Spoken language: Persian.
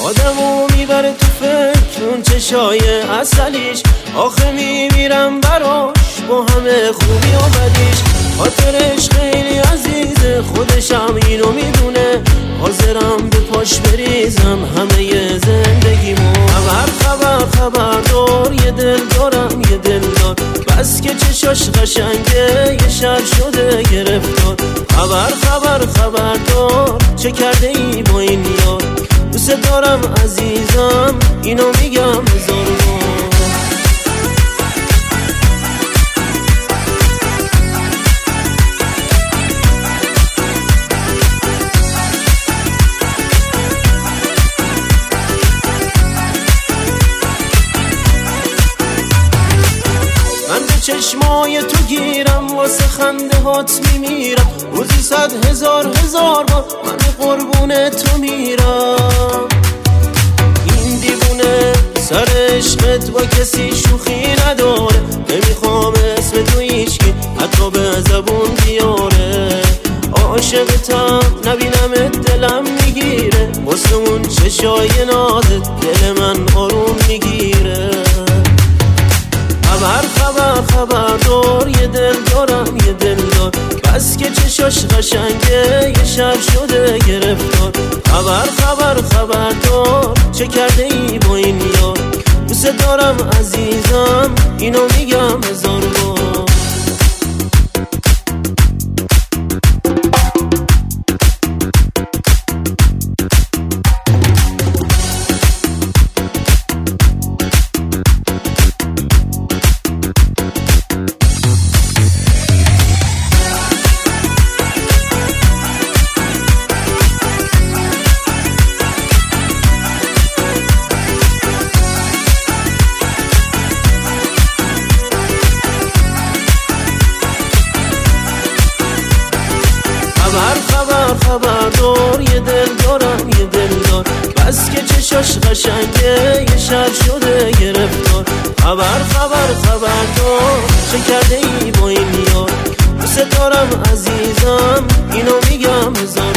آدمو میبره تو فکر اون چشای اصلیش، آخه میمیرم براش با همه خوبی و بدیش. خاطرش خیلی عزیزه، خودشم اینو میدونه، حاضرم به پاش بریزم همه زندگیمو. خبردار یه دل دارم یه دل دار، بس که چشاش قشنگه یه شب شده گرفتار. خبردار چه کرده ای با این یار، دوست دارم عزیزم اینو میگم هزار بار. چشمای تو گیرم، واسه خنده هات میمیرم، روزی 100,000 بار من قربون تو میرم. این دیوونه سر عشقت با کسی شوخی نداره، نمیخوام اسم تو هیچکی حتی به زبون بیاره. عاشقتم نبینمت دلم میگیره، واسه اون چشای نازت دل من آروم میگیره. خبردار یه دل دارم یه دل دار، بس که چشاش قشنگه یه شب شده گرفتار. خبردار چه کرده ای با این یار، دوست دارم عزیزم اینو میگم هزار بار. خبردار یه دل دارم یه دل دار، بس که چشاش قشنگه یه شب شده گرفتار. خبردار چه کرده ای با این یار، دوست دارم عزیزم اینو میگم هزار